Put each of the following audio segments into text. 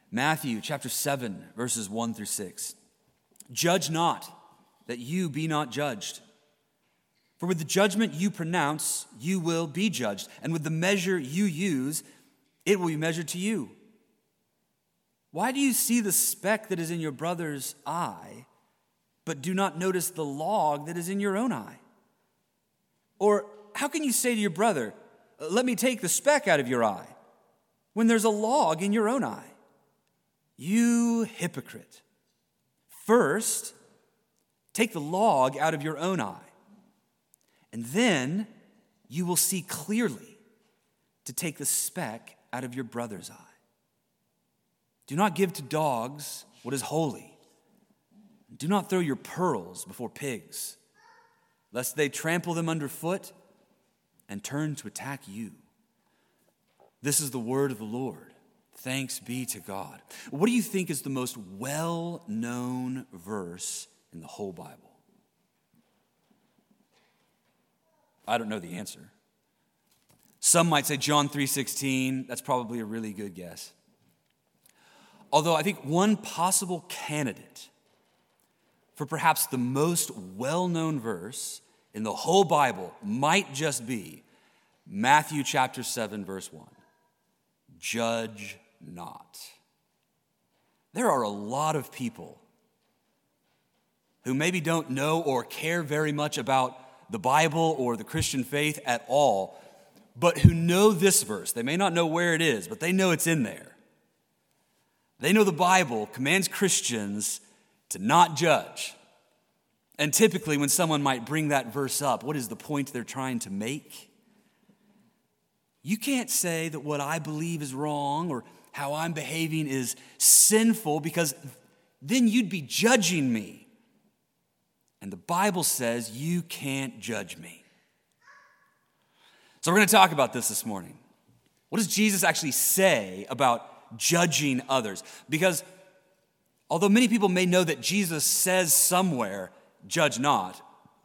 Matthew chapter 7, verses 1 through 6. Judge not, that you be not judged. For with the judgment you pronounce, you will be judged. And with the measure you use, it will be measured to you. Why do you see the speck that is in your brother's eye, but do not notice the log that is in your own eye? Or how can you say to your brother, let me take the speck out of your eye, when there's a log in your own eye? You hypocrite. First, take the log out of your own eye, and then you will see clearly to take the speck out of your brother's eye. Do not give to dogs what is holy. Do not throw your pearls before pigs, lest they trample them underfoot and turn to attack you. This is the word of the Lord. Thanks be to God. What do you think is the most well-known verse in the whole Bible? I don't know the answer. Some might say John 3:16. That's probably a really good guess. Although I think one possible candidate for perhaps the most well-known verse in the whole Bible might just be Matthew chapter 7, verse 1. Judge not. There are a lot of people who maybe don't know or care very much about the Bible or the Christian faith at all, but who know this verse. They may not know where it is, but they know it's in there. They know the Bible commands Christians to not judge. And typically when someone might bring that verse up, what is the point they're trying to make? You can't say that what I believe is wrong or how I'm behaving is sinful, because then you'd be judging me. And the Bible says you can't judge me. So we're going to talk about this morning. What does Jesus actually say about judging others? Because although many people may know that Jesus says somewhere, judge not,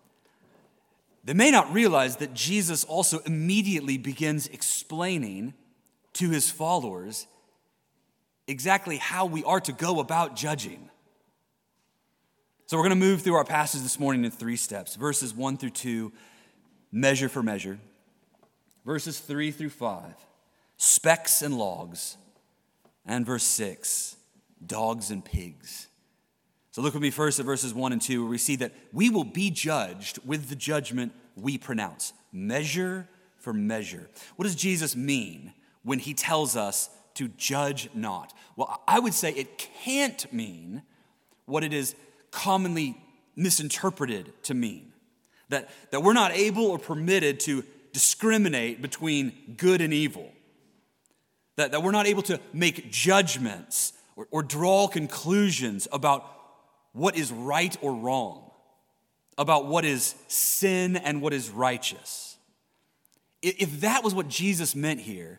they may not realize that Jesus also immediately begins explaining to his followers exactly how we are to go about judging. So we're going to move through our passage this morning in 3 steps. Verses 1 through 2, measure for measure. Verses 3 through 5, specks and logs. And verse 6, dogs and pigs. So look with me first at verses 1 and 2, where we see that we will be judged with the judgment we pronounce. Measure for measure. What does Jesus mean when he tells us to judge not? Well, I would say it can't mean what it is commonly misinterpreted to mean. That we're not able or permitted to discriminate between good and evil. That we're not able to make judgments or draw conclusions about what is right or wrong, about what is sin and what is righteous. If that was what Jesus meant here,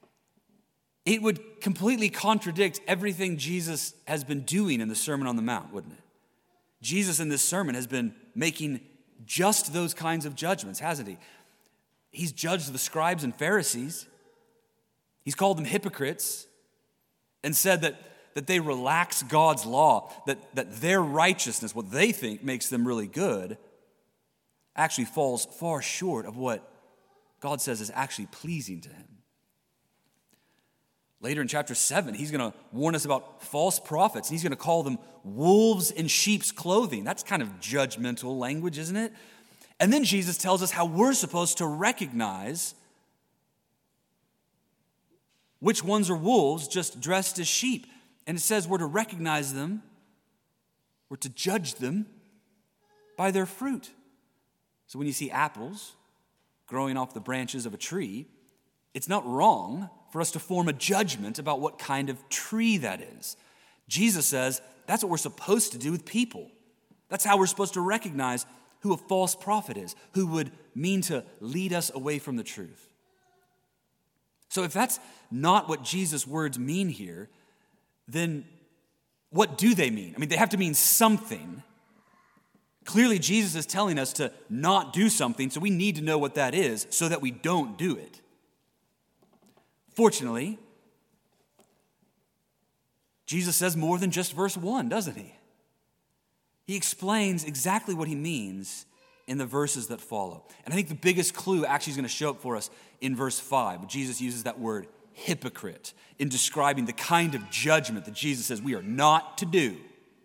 it would completely contradict everything Jesus has been doing in the Sermon on the Mount, wouldn't it? Jesus in this sermon has been making just those kinds of judgments, hasn't he? He's judged the scribes and Pharisees. He's called them hypocrites and said that they relax God's law, that their righteousness, what they think makes them really good, actually falls far short of what God says is actually pleasing to him. Later in chapter 7, he's going to warn us about false prophets, and he's going to call them wolves in sheep's clothing. That's kind of judgmental language, isn't it? And then Jesus tells us how we're supposed to recognize which ones are wolves just dressed as sheep. And it says we're to recognize them, we're to judge them by their fruit. So when you see apples growing off the branches of a tree, it's not wrong for us to form a judgment about what kind of tree that is. Jesus says that's what we're supposed to do with people. That's how we're supposed to recognize who a false prophet is, who would mean to lead us away from the truth. So if that's not what Jesus' words mean here, then what do they mean? I mean, they have to mean something. Clearly, Jesus is telling us to not do something, so we need to know what that is so that we don't do it. Fortunately, Jesus says more than just verse 1, doesn't he? He explains exactly what he means in the verses that follow. And I think the biggest clue actually is going to show up for us in verse 5. Jesus uses that word hypocrite in describing the kind of judgment that Jesus says we are not to do.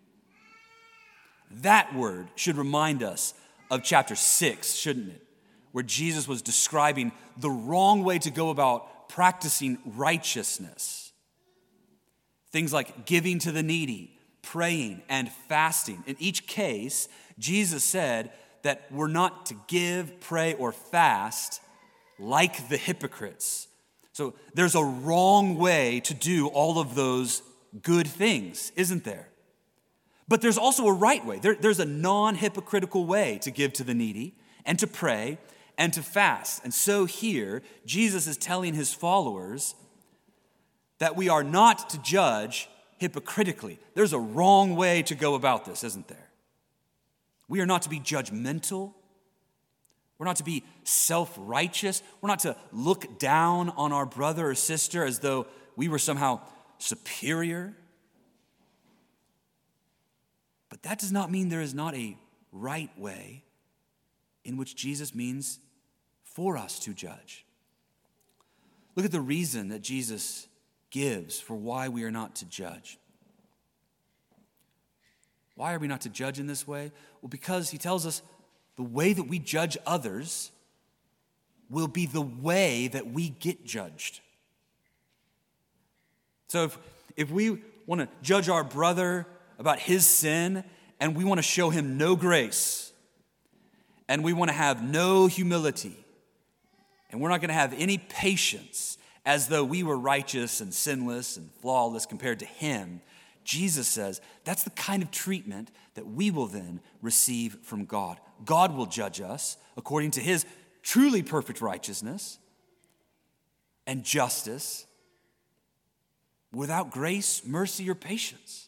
That word should remind us of chapter 6, shouldn't it? Where Jesus was describing the wrong way to go about practicing righteousness. Things like giving to the needy, praying, and fasting. In each case, Jesus said that we're not to give, pray, or fast like the hypocrites. So there's a wrong way to do all of those good things, isn't there? But there's also a right way. There's a non-hypocritical way to give to the needy and to pray and to fast. And so here, Jesus is telling his followers that we are not to judge hypocritically. There's a wrong way to go about this, isn't there? We are not to be judgmental. We're not to be self-righteous. We're not to look down on our brother or sister as though we were somehow superior. But that does not mean there is not a right way in which Jesus means for us to judge. Look at the reason that Jesus gives for why we are not to judge. Why are we not to judge in this way? Well, because he tells us the way that we judge others will be the way that we get judged. So if we want to judge our brother about his sin and we want to show him no grace and we want to have no humility and we're not going to have any patience as though we were righteous and sinless and flawless compared to him, Jesus says that's the kind of treatment that we will then receive from God. God will judge us according to his truly perfect righteousness and justice without grace, mercy, or patience.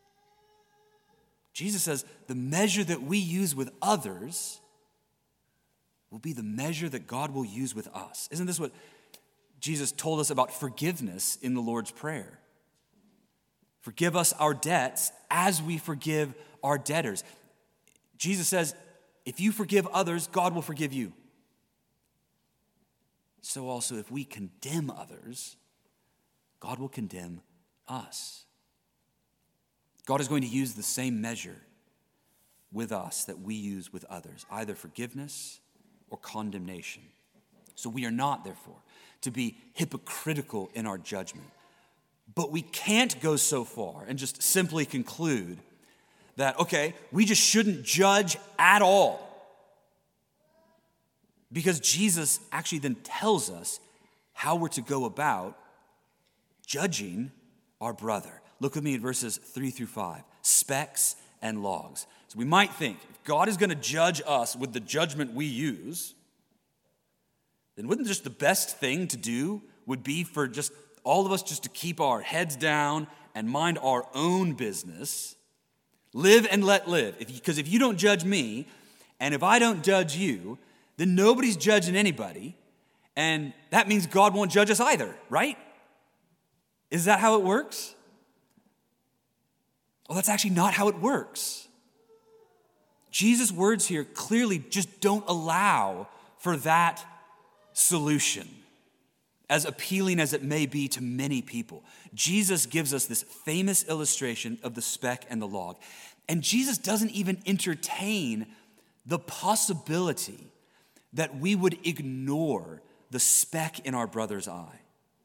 Jesus says the measure that we use with others will be the measure that God will use with us. Isn't this what Jesus told us about forgiveness in the Lord's Prayer? Forgive us our debts as we forgive our debtors. Jesus says, if you forgive others, God will forgive you. So also, if we condemn others, God will condemn us. God is going to use the same measure with us that we use with others, either forgiveness or condemnation. So we are not, therefore, to be hypocritical in our judgment. But we can't go so far and just simply conclude that, okay, we just shouldn't judge at all. Because Jesus actually then tells us how we're to go about judging our brother. Look with me at verses 3 through 5, specks and logs. So we might think, if God is going to judge us with the judgment we use, then wouldn't just the best thing to do would be for just all of us just to keep our heads down and mind our own business, live and let live. Because if you don't judge me, and if I don't judge you, then nobody's judging anybody, and that means God won't judge us either, right? Is that how it works? Well, that's actually not how it works. Jesus' words here clearly just don't allow for that solution, as appealing as it may be to many people. Jesus gives us this famous illustration of the speck and the log. And Jesus doesn't even entertain the possibility that we would ignore the speck in our brother's eye.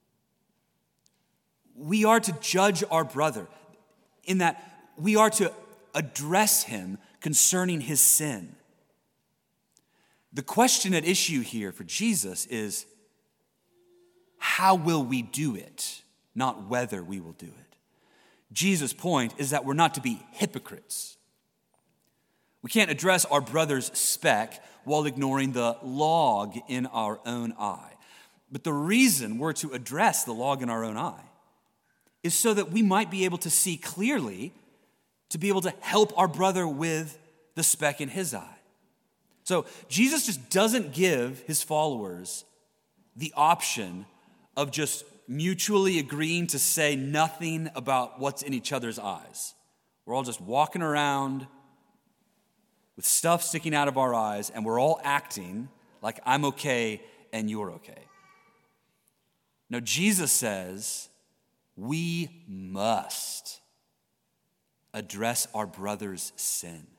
We are to judge our brother in that we are to address him concerning his sin. The question at issue here for Jesus is, how will we do it, not whether we will do it. Jesus' point is that we're not to be hypocrites. We can't address our brother's speck while ignoring the log in our own eye. But the reason we're to address the log in our own eye is so that we might be able to see clearly, to be able to help our brother with the speck in his eye. So Jesus just doesn't give his followers the option of just mutually agreeing to say nothing about what's in each other's eyes. We're all just walking around with stuff sticking out of our eyes, and we're all acting like I'm okay and you're okay. Now, Jesus says we must address our brother's sin.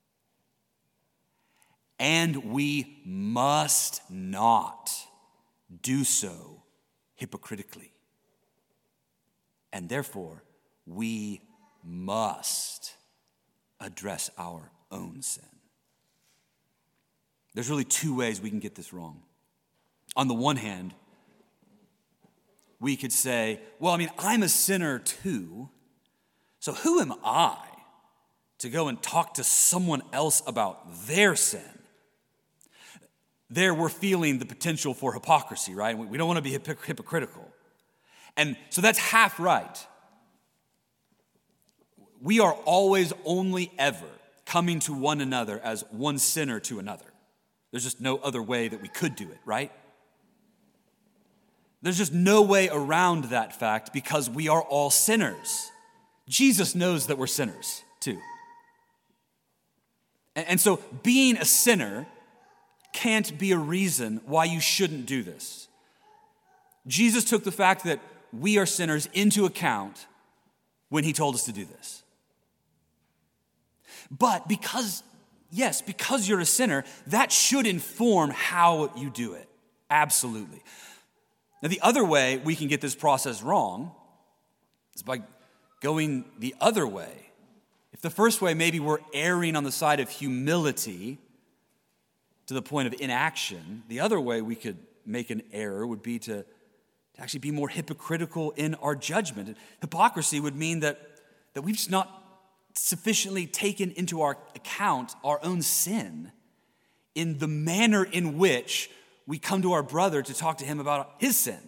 And we must not do so hypocritically. And therefore, we must address our own sin. There's really two ways we can get this wrong. On the one hand, we could say, well, I'm a sinner too, so who am I to go and talk to someone else about their sin? There we're feeling the potential for hypocrisy, right? We don't want to be hypocritical. And so that's half right. We are always only ever coming to one another as one sinner to another. There's just no other way that we could do it, right? There's just no way around that fact because we are all sinners. Jesus knows that we're sinners too. And so being a sinner can't be a reason why you shouldn't do this. Jesus took the fact that we are sinners into account when he told us to do this. But because you're a sinner, that should inform how you do it. Absolutely. Now, the other way we can get this process wrong is by going the other way. If the first way, maybe we're erring on the side of humility to the point of inaction, the other way we could make an error would be to actually be more hypocritical in our judgment. Hypocrisy would mean that we've just not sufficiently taken into our account our own sin in the manner in which we come to our brother to talk to him about his sin.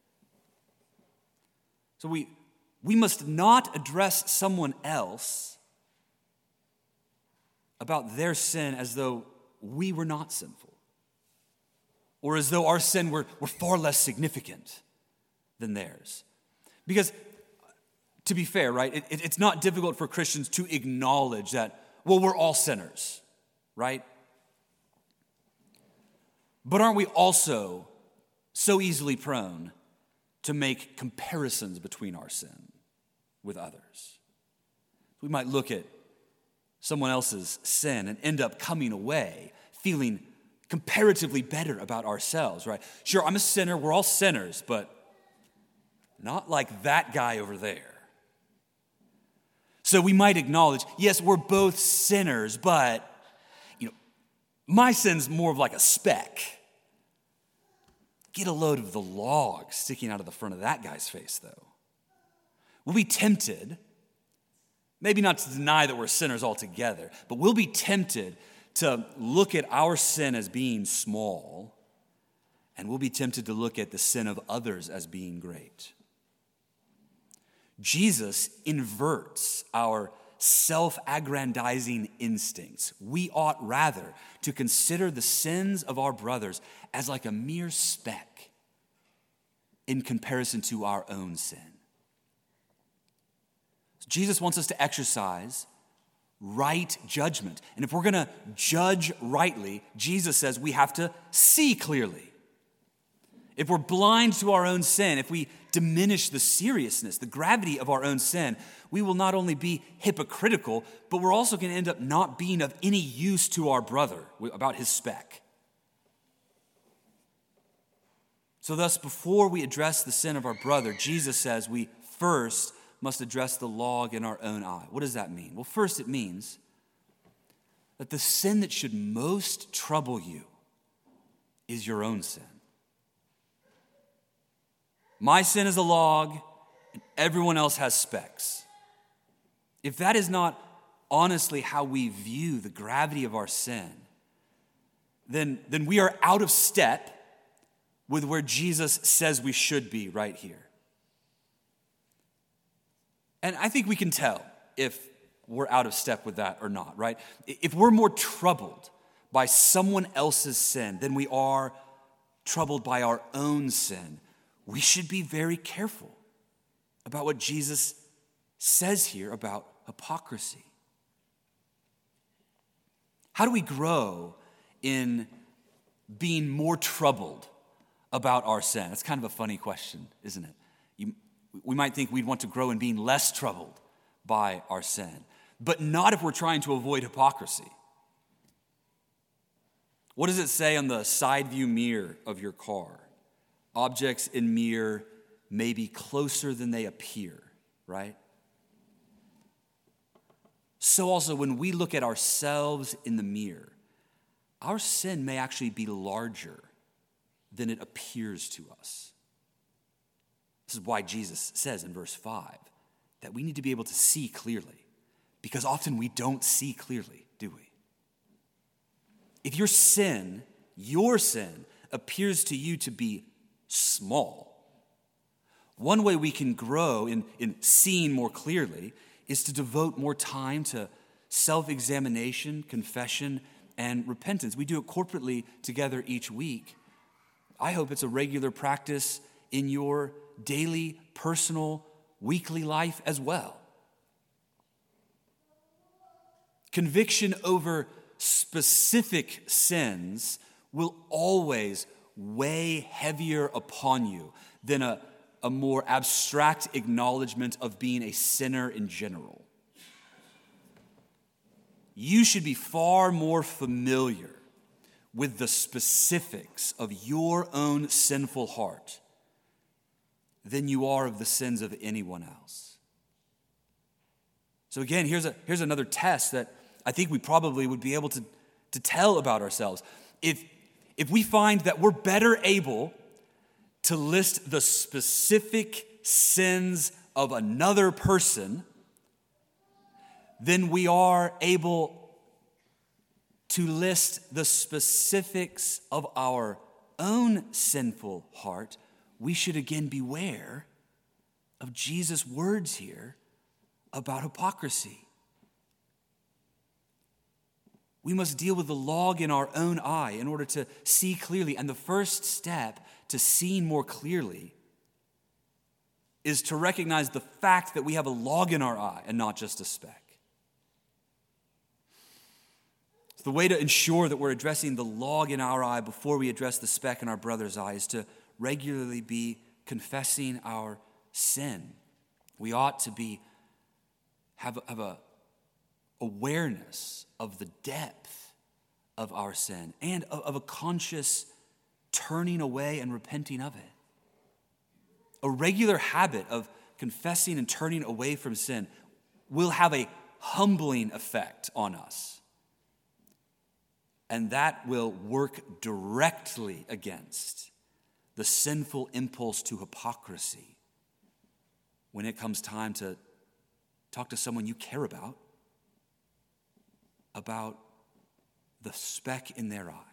So we must not address someone else about their sin as though we were not sinful, or as though our sin were far less significant than theirs. Because, to be fair, right, it's not difficult for Christians to acknowledge that, well, we're all sinners, right? But aren't we also so easily prone to make comparisons between our sin with others? We might look at someone else's sin and end up coming away feeling comparatively better about ourselves, right? Sure, I'm a sinner, we're all sinners, but not like that guy over there. So we might acknowledge, yes, we're both sinners, but my sin's more of like a speck. Get a load of the log sticking out of the front of that guy's face, though. We'll be tempted, maybe not to deny that we're sinners altogether, but we'll be tempted to look at our sin as being small, and we'll be tempted to look at the sin of others as being great. Jesus inverts our self-aggrandizing instincts. We ought rather to consider the sins of our brothers as like a mere speck in comparison to our own sin. Jesus wants us to exercise right judgment. And if we're going to judge rightly, Jesus says we have to see clearly. If we're blind to our own sin, if we diminish the seriousness, the gravity of our own sin, we will not only be hypocritical, but we're also going to end up not being of any use to our brother about his speck. So thus, before we address the sin of our brother, Jesus says we first must address the log in our own eye. What does that mean? Well, first it means that the sin that should most trouble you is your own sin. My sin is a log, and everyone else has specks. If that is not honestly how we view the gravity of our sin, then we are out of step with where Jesus says we should be right here. And I think we can tell if we're out of step with that or not, right? If we're more troubled by someone else's sin than we are troubled by our own sin, we should be very careful about what Jesus says here about hypocrisy. How do we grow in being more troubled about our sin? That's kind of a funny question, isn't it? We might think we'd want to grow in being less troubled by our sin, but not if we're trying to avoid hypocrisy. What does it say on the side view mirror of your car? Objects in mirror may be closer than they appear, right? So also when we look at ourselves in the mirror, our sin may actually be larger than it appears to us. This is why Jesus says in verse 5 that we need to be able to see clearly, because often we don't see clearly, do we? If your sin appears to you to be small, one way we can grow in seeing more clearly is to devote more time to self-examination, confession, and repentance. We do it corporately together each week. I hope it's a regular practice in your daily, personal, weekly life as well. Conviction over specific sins will always weigh heavier upon you than a more abstract acknowledgement of being a sinner in general. You should be far more familiar with the specifics of your own sinful heart than you are of the sins of anyone else. So again, here's another test that I think we probably would be able to tell about ourselves. If we find that we're better able to list the specific sins of another person than we are able to list the specifics of our own sinful heart, we should again beware of Jesus' words here about hypocrisy. We must deal with the log in our own eye in order to see clearly. And the first step to seeing more clearly is to recognize the fact that we have a log in our eye and not just a speck. So the way to ensure that we're addressing the log in our eye before we address the speck in our brother's eye is to regularly be confessing our sin. We ought to have a awareness of the depth of our sin and of a conscious turning away and repenting of it. A regular habit of confessing and turning away from sin will have a humbling effect on us. And that will work directly against the sinful impulse to hypocrisy when it comes time to talk to someone you care about the speck in their eye.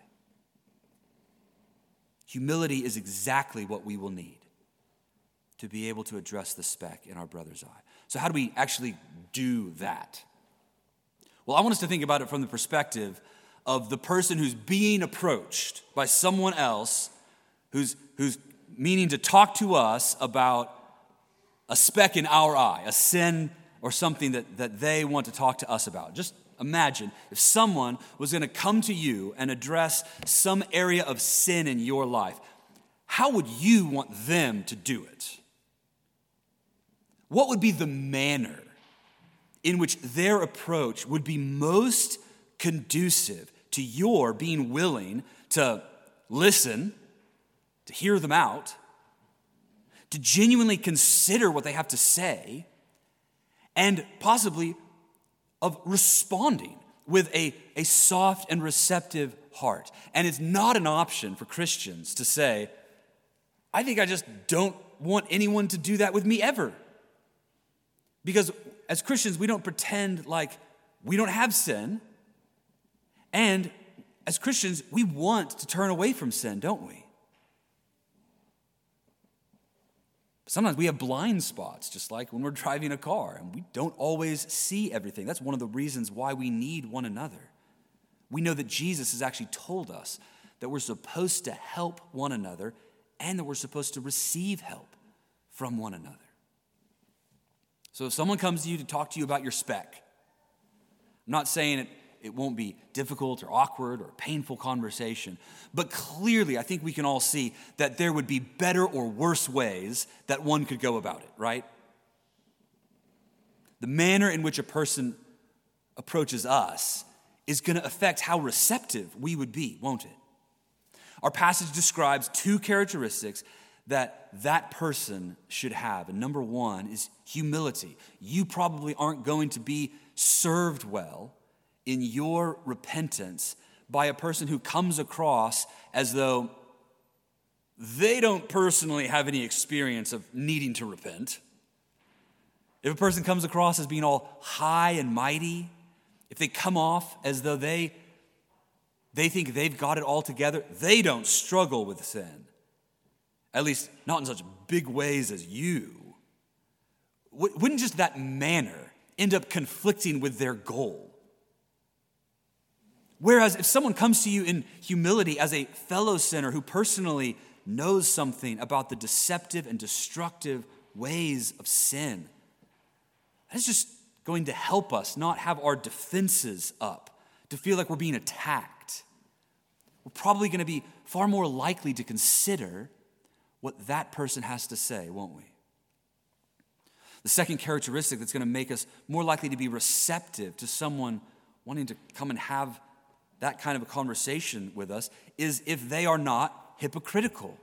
Humility is exactly what we will need to be able to address the speck in our brother's eye. So how do we actually do that? Well, I want us to think about it from the perspective of the person who's being approached by someone else who's meaning to talk to us about a speck in our eye, a sin or something that they want to talk to us about. Just imagine if someone was going to come to you and address some area of sin in your life. How would you want them to do it? What would be the manner in which their approach would be most conducive to your being willing to listen, to hear them out, to genuinely consider what they have to say, and possibly of responding with a soft and receptive heart? And it's not an option for Christians to say, I think I just don't want anyone to do that with me ever. Because as Christians, we don't pretend like we don't have sin. And as Christians, we want to turn away from sin, don't we? Sometimes we have blind spots, just like when we're driving a car, and we don't always see everything. That's one of the reasons why we need one another. We know that Jesus has actually told us that we're supposed to help one another and that we're supposed to receive help from one another. So if someone comes to you to talk to you about your speck, I'm not saying it won't be difficult or awkward or painful conversation, but clearly I think we can all see that there would be better or worse ways that one could go about it, right? The manner in which a person approaches us is going to affect how receptive we would be, won't it? Our passage describes two characteristics that person should have. And number one is humility. You probably aren't going to be served well in your repentance by a person who comes across as though they don't personally have any experience of needing to repent. If a person comes across as being all high and mighty, if they come off as though they think they've got it all together, they don't struggle with sin. At least not in such big ways as you. Wouldn't just that manner end up conflicting with their goal? Whereas if someone comes to you in humility as a fellow sinner who personally knows something about the deceptive and destructive ways of sin, that's just going to help us not have our defenses up, to feel like we're being attacked. We're probably going to be far more likely to consider what that person has to say, won't we? The second characteristic that's going to make us more likely to be receptive to someone wanting to come and have that kind of a conversation with us is if they are not hypocritical.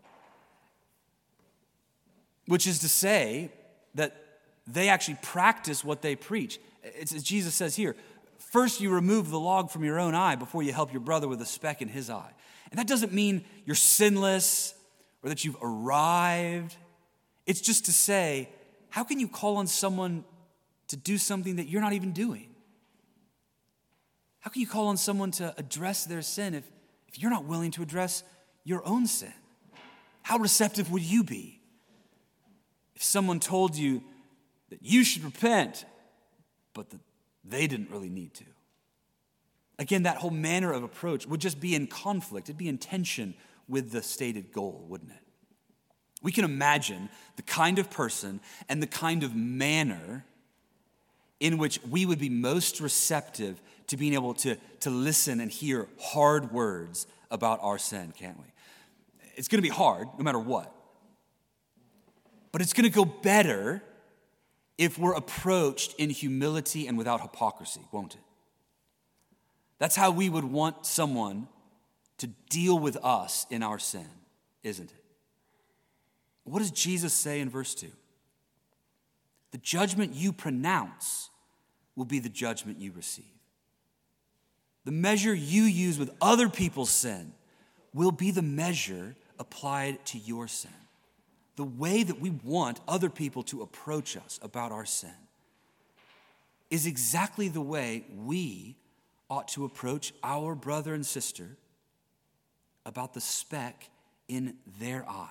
Which is to say that they actually practice what they preach. It's as Jesus says here, first you remove the log from your own eye before you help your brother with a speck in his eye. And that doesn't mean you're sinless or that you've arrived. It's just to say, how can you call on someone to do something that you're not even doing? How can you call on someone to address their sin if you're not willing to address your own sin? How receptive would you be if someone told you that you should repent, but that they didn't really need to? Again, that whole manner of approach would just be in conflict. It'd be in tension with the stated goal, wouldn't it? We can imagine the kind of person and the kind of manner in which we would be most receptive to being able to listen and hear hard words about our sin, can't we? It's going to be hard no matter what. But it's going to go better if we're approached in humility and without hypocrisy, won't it? That's how we would want someone to deal with us in our sin, isn't it? What does Jesus say in verse 2? The judgment you pronounce will be the judgment you receive. The measure you use with other people's sin will be the measure applied to your sin. The way that we want other people to approach us about our sin is exactly the way we ought to approach our brother and sister about the speck in their eye.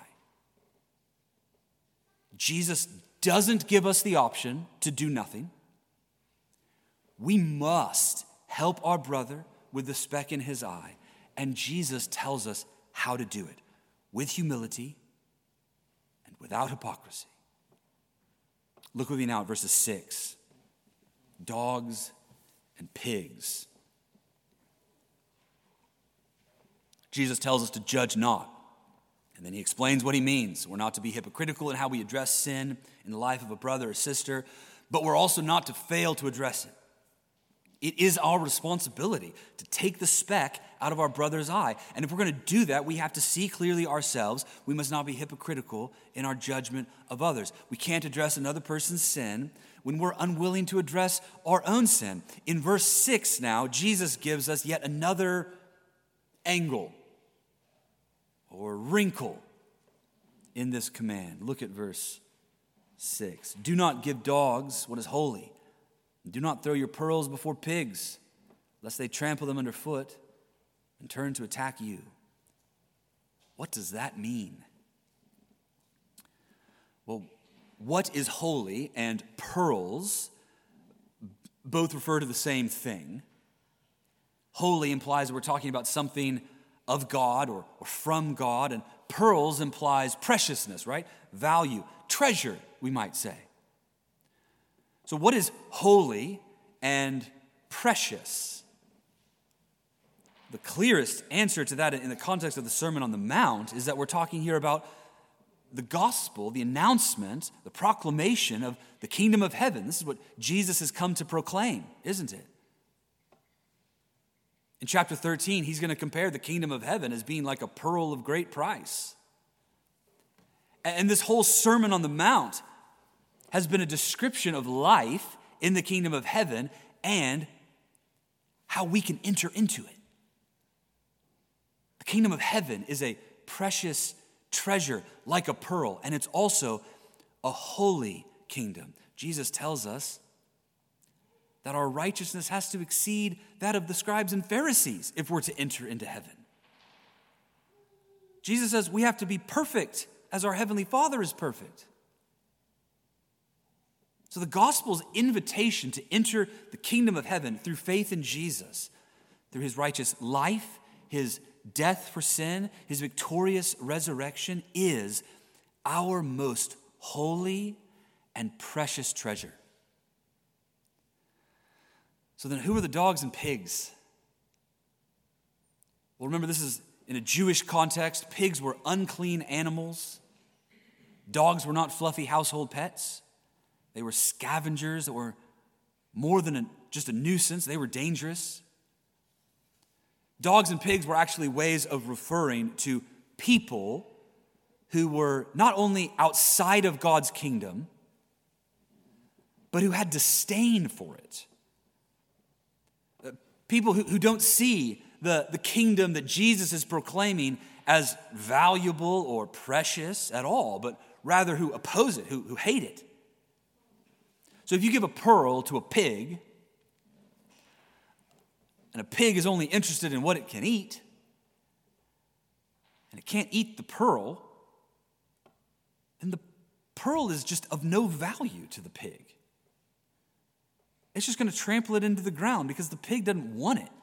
Jesus doesn't give us the option to do nothing. We must help our brother with the speck in his eye, and Jesus tells us how to do it with humility and without hypocrisy. Look with me now at verses 6. Dogs and pigs. Jesus tells us to judge not. And then he explains what he means. We're not to be hypocritical in how we address sin in the life of a brother or sister, but we're also not to fail to address it. It is our responsibility to take the speck out of our brother's eye. And if we're going to do that, we have to see clearly ourselves. We must not be hypocritical in our judgment of others. We can't address another person's sin when we're unwilling to address our own sin. In verse 6 now, Jesus gives us yet another angle or wrinkle in this command. Look at verse 6. Do not give dogs what is holy. Do not throw your pearls before pigs, lest they trample them underfoot and turn to attack you. What does that mean? Well, what is holy and pearls both refer to the same thing. Holy implies that we're talking about something of God or from God, and pearls implies preciousness, right? Value, treasure, we might say. So what is holy and precious? The clearest answer to that in the context of the Sermon on the Mount is that we're talking here about the gospel, the announcement, the proclamation of the kingdom of heaven. This is what Jesus has come to proclaim, isn't it? In chapter 13, he's going to compare the kingdom of heaven as being like a pearl of great price. And this whole Sermon on the Mount has been a description of life in the kingdom of heaven and how we can enter into it. The kingdom of heaven is a precious treasure like a pearl, and it's also a holy kingdom. Jesus tells us that our righteousness has to exceed that of the scribes and Pharisees if we're to enter into heaven. Jesus says we have to be perfect as our heavenly Father is perfect. So the gospel's invitation to enter the kingdom of heaven through faith in Jesus, through his righteous life, his death for sin, his victorious resurrection, is our most holy and precious treasure. So then who are the dogs and pigs? Well, remember, this is in a Jewish context. Pigs were unclean animals. Dogs were not fluffy household pets. They were scavengers that were more than just a nuisance. They were dangerous. Dogs and pigs were actually ways of referring to people who were not only outside of God's kingdom, but who had disdain for it. People who don't see the kingdom that Jesus is proclaiming as valuable or precious at all, but rather who oppose it, who hate it. So if you give a pearl to a pig, and a pig is only interested in what it can eat, and it can't eat the pearl, then the pearl is just of no value to the pig. It's just going to trample it into the ground because the pig doesn't want it.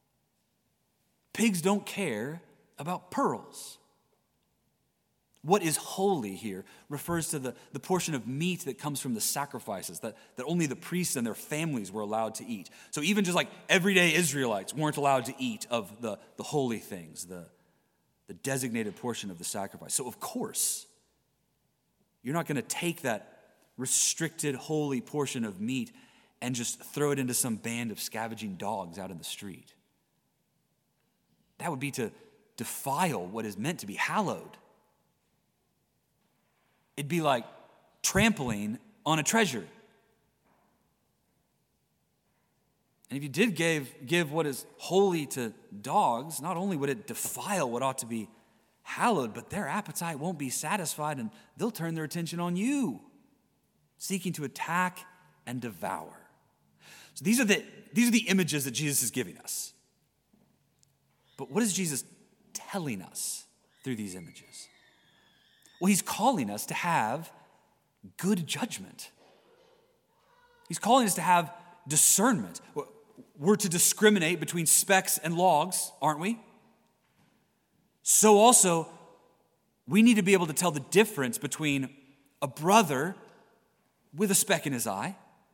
Pigs don't care about pearls. What is holy here refers to the portion of meat that comes from the sacrifices that only the priests and their families were allowed to eat. So even just like everyday Israelites weren't allowed to eat of the holy things, the designated portion of the sacrifice. So of course, you're not going to take that restricted holy portion of meat and just throw it into some band of scavenging dogs out in the street. That would be to defile what is meant to be hallowed. It'd be like trampling on a treasure. And if you did give what is holy to dogs, not only would it defile what ought to be hallowed, but their appetite won't be satisfied and they'll turn their attention on you, seeking to attack and devour. So these are the images that Jesus is giving us. But what is Jesus telling us through these images? Well, he's calling us to have good judgment. He's calling us to have discernment. We're to discriminate between specks and logs, aren't we? So also, we need to be able to tell the difference between a brother with a speck in his eye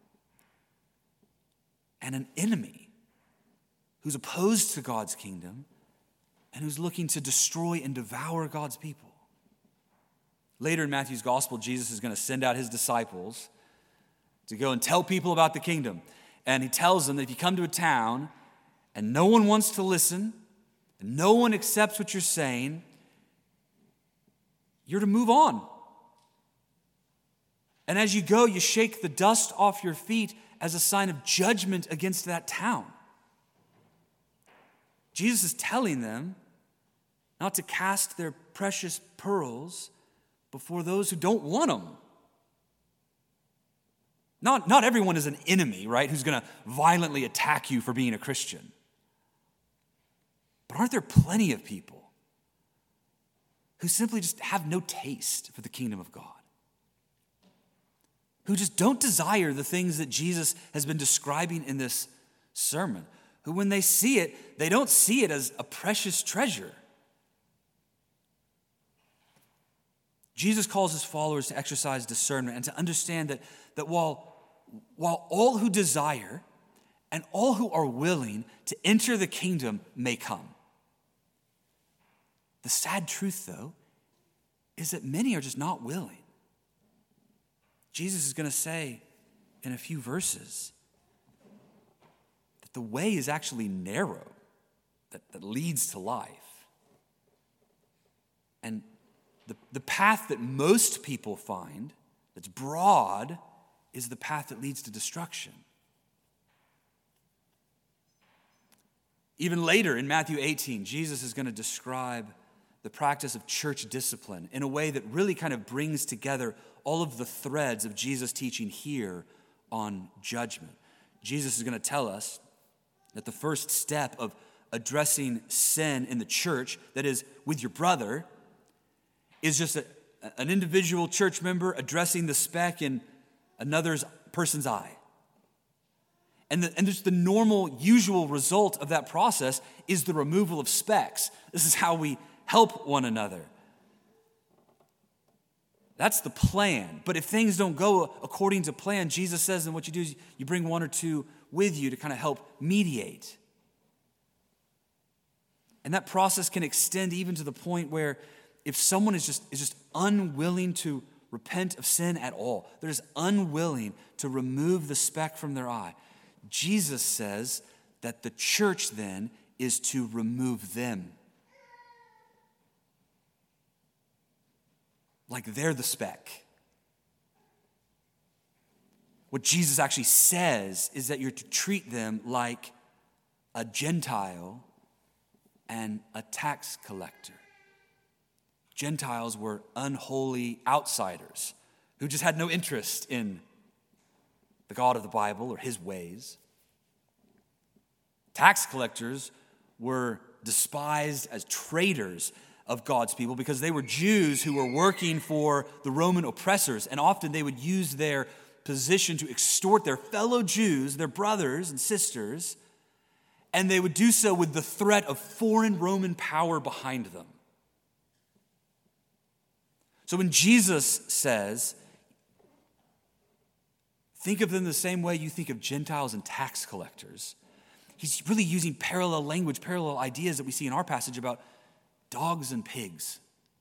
and an enemy who's opposed to God's kingdom and who's looking to destroy and devour God's people. Later in Matthew's gospel, Jesus is going to send out his disciples to go and tell people about the kingdom. And he tells them that if you come to a town and no one wants to listen, and no one accepts what you're saying, you're to move on. And as you go, you shake the dust off your feet as a sign of judgment against that town. Jesus is telling them not to cast their precious pearls before those who don't want them. Not everyone is an enemy, right, who's going to violently attack you for being a Christian. But aren't there plenty of people who simply just have no taste for the kingdom of God? Who just don't desire the things that Jesus has been describing in this sermon? Who, when they see it, they don't see it as a precious treasure. Jesus calls his followers to exercise discernment and to understand that while all who desire and all who are willing to enter the kingdom may come, the sad truth, though, is that many are just not willing. Jesus is going to say in a few verses that the way is actually narrow, that leads to life. And the path that most people find, that's broad, is the path that leads to destruction. Even later in Matthew 18, Jesus is going to describe the practice of church discipline in a way that really kind of brings together all of the threads of Jesus' teaching here on judgment. Jesus is going to tell us that the first step of addressing sin in the church, that is, with your brother, is just an individual church member addressing the speck in another person's eye. And just the normal, usual result of that process is the removal of specks. This is how we help one another. That's the plan. But if things don't go according to plan, Jesus says then what you do is you bring one or two with you to kind of help mediate. And that process can extend even to the point where if someone is just unwilling to repent of sin at all, they're just unwilling to remove the speck from their eye, Jesus says that the church then is to remove them. Like they're the speck. What Jesus actually says is that you're to treat them like a Gentile and a tax collector. Gentiles were unholy outsiders who just had no interest in the God of the Bible or his ways. Tax collectors were despised as traitors of God's people because they were Jews who were working for the Roman oppressors, and often they would use their position to extort their fellow Jews, their brothers and sisters, and they would do so with the threat of foreign Roman power behind them. So when Jesus says, think of them the same way you think of Gentiles and tax collectors, he's really using parallel language, parallel ideas that we see in our passage about dogs and pigs.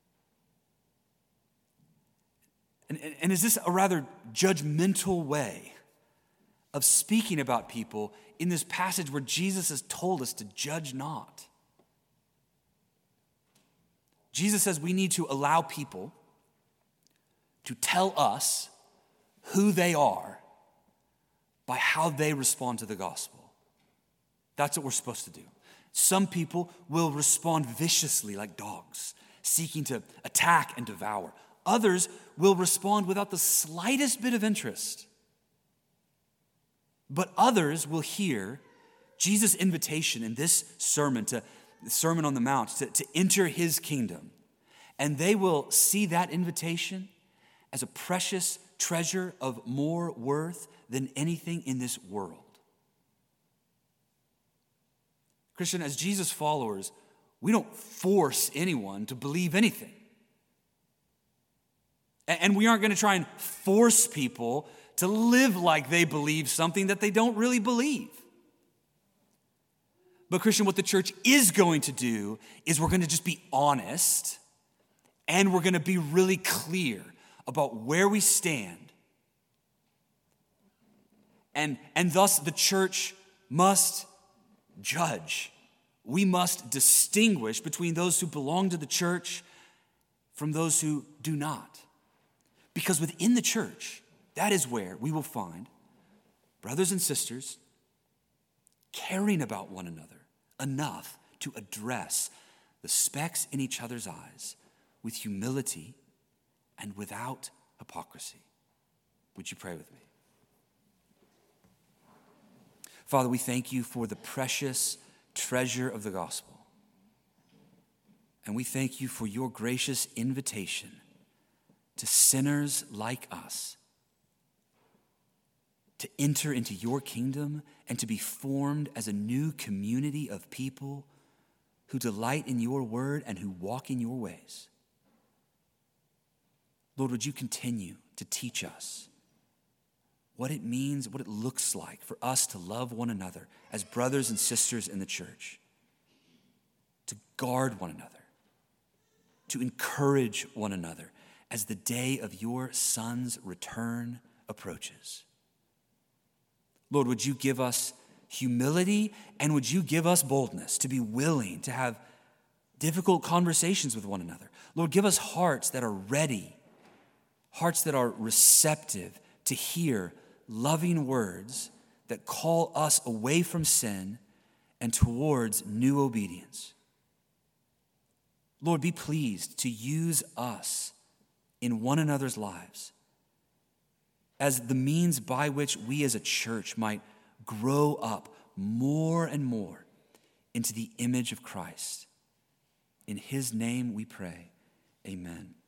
And is this a rather judgmental way of speaking about people in this passage where Jesus has told us to judge not? Jesus says we need to allow people to tell us who they are by how they respond to the gospel. That's what we're supposed to do. Some people will respond viciously like dogs, seeking to attack and devour. Others will respond without the slightest bit of interest. But others will hear Jesus' invitation in this sermon, the Sermon on the Mount, to enter his kingdom. And they will see that invitation as a precious treasure of more worth than anything in this world. Christian, as Jesus followers, we don't force anyone to believe anything. And we aren't going to try and force people to live like they believe something that they don't really believe. But Christian, what the church is going to do is we're going to just be honest and we're going to be really clear about where we stand. And thus the church must judge. We must distinguish between those who belong to the church from those who do not. Because within the church, that is where we will find brothers and sisters caring about one another enough to address the specks in each other's eyes with humility and without hypocrisy. Would you pray with me? Father, we thank you for the precious treasure of the gospel. And we thank you for your gracious invitation to sinners like us to enter into your kingdom and to be formed as a new community of people who delight in your word and who walk in your ways. Lord, would you continue to teach us what it means, what it looks like for us to love one another as brothers and sisters in the church, to guard one another, to encourage one another as the day of your Son's return approaches. Lord, would you give us humility and would you give us boldness to be willing to have difficult conversations with one another? Lord, give us hearts that are ready, hearts that are receptive to hear loving words that call us away from sin and towards new obedience. Lord, be pleased to use us in one another's lives as the means by which we as a church might grow up more and more into the image of Christ. In his name we pray, amen.